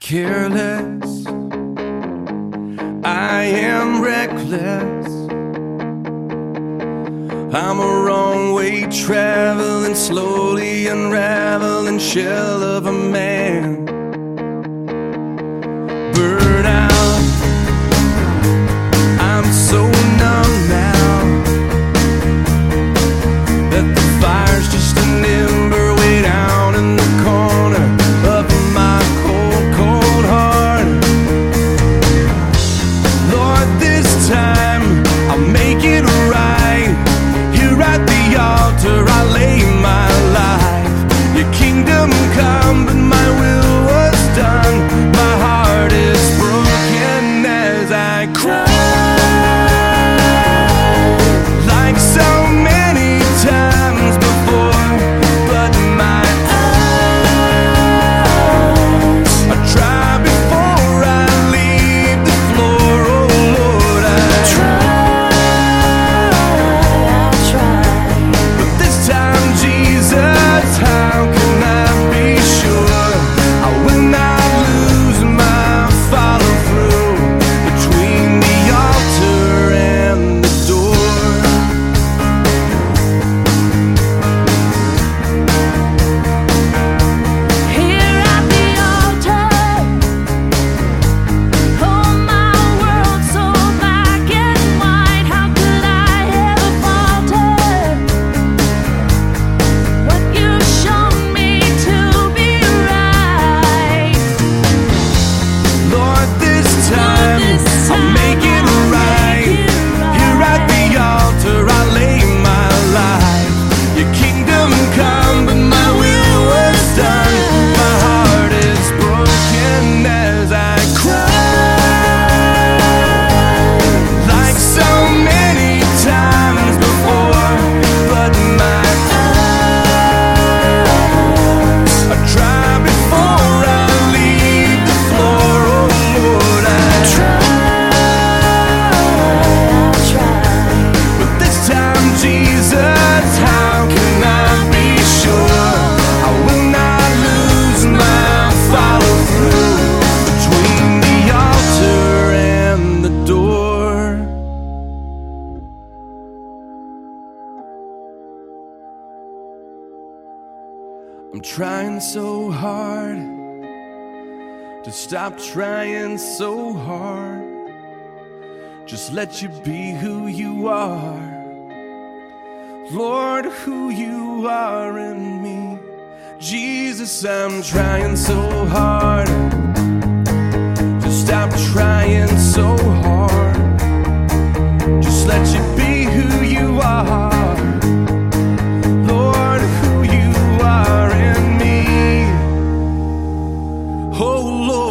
Careless, I am reckless. I'm a wrong way traveling, slowly unraveling shell of a man. Burn out, I'm so numb now that the fire's just an ember way down in the corner of my cold, cold heart. Lord, this time I'll make it right. Here at the altar I lay my life. Your kingdom come, but my will was done. My heart is broken as I cry, like so many times before. But my eyes, I try before I leave the floor. Oh Lord, I try. But this time, Jesus, how can I be sure I will not lose my follow through between the altar and the door? Here at the altar, oh my world so black and white. How could I ever falter? What you've shown me to be right. Lord, this time I'll make it right. Here at the altar I lay my life. Your kingdom come, but my will was done. My heart is broken as I cry, like so many times before. But my eyes, I try before I leave the floor. Oh Lord, I try. But this time, Jesus, how can I be sure I will not lose my follow through between the altar and the door? I'm trying so hard to stop trying so hard. Just let you be who you are, Lord, who you are in me. Jesus, I'm trying so hard to stop trying so hard. Just let you be who you are, Lord, who you are in me. Oh Lord,